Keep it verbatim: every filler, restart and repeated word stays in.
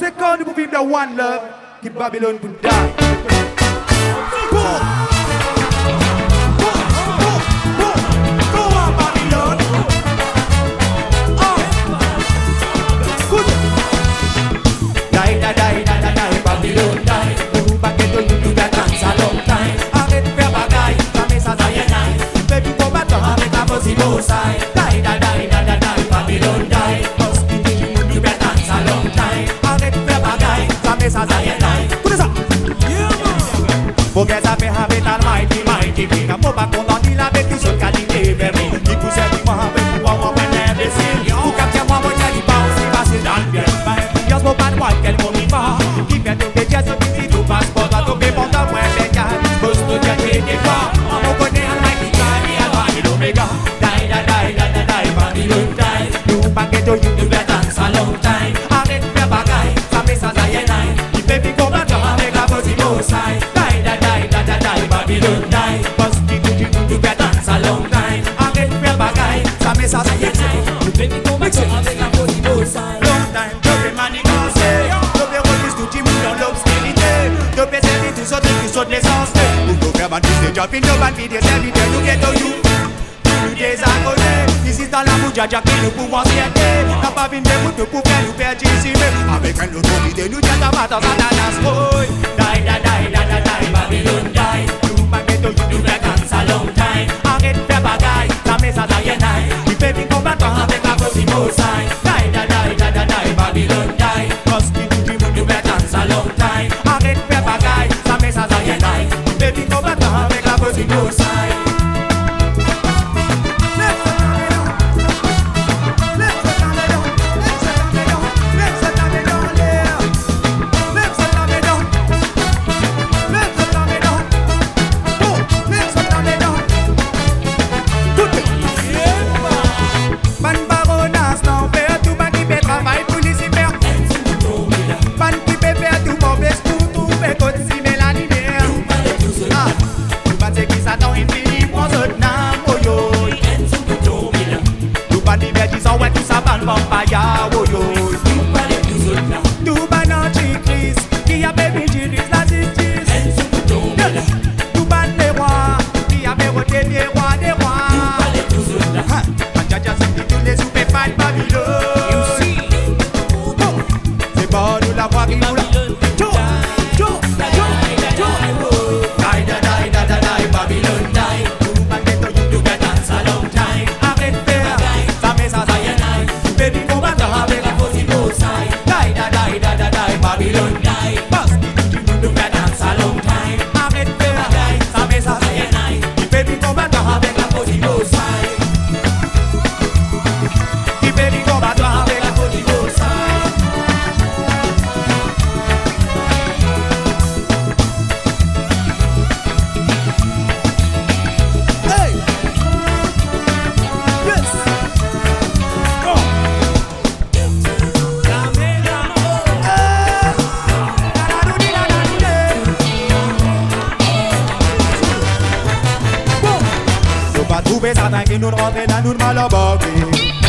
C'est quand nous pouvons vivre one love, qui Babylone pour die. Pour que ça fait habitat mighty mighty big. Pour pas qu'on en dise avec tout ce qualité vermi. Qui pousse du moi avec moi moi ben imbécile. Pour capter moi moi dit pas aussi facile dans le bien. Just pour pas de moi quel mot mi va. Qui fait tout que Dieu se dit tout passeport à tout pendant moi ben gars. Boss to Dieu qui est pas. On connaît un mighty guy à Alpha et l'Omega. Die die die die die Babylon die. Nous pas que tu you better dance a long time. Arrête de faire bagaille, ça fait ça ça y est nice. Il fait puis combattre avec la position side. Babylon die, cause the good you do get dance a long time. Arrête de faire bagaille, ça met ça ça y est. Tu fais du combat avec la position side. Long time, tu fais manigancer. Tu fais release tout le monde dans l'obscurité. Tu fais servir tous autres qui sautent l'essence. Pour nous faire bandir des jobs, nous bandir des serviteurs, nous get au you. Nous désaccorder, ici dans la bouche, Jack qui nous pouvoir s'y n'a pas vu des bouts de pour faire nous faire dissimer. Avec un autre idée, nous disons à battre dans la nasse. Oh, die, die, die, die, die, die, Babylon die. You do that dance a long time. Arrête de faire bagaille, ça met ça dans les nailles. Tu fais vite combattre avec la position side. Die, die, die, die, die, die, Babylon die. Cause you do that dance a long time. Arrête de faire bagaille, ça met ça dans les nailles. Tu fais vite combattre avec la position side. Papaya, oh yo. Tu ban anti-Christ, qui a baby Jesus, la justice. Tu ban les rois, qui a béroté les rois des rois. Adjaja c'est tous les soupes pas Babylone. C'est pas nous la voix qui nous la. Trouver ça qui nous rentre dans nous mal au bobby.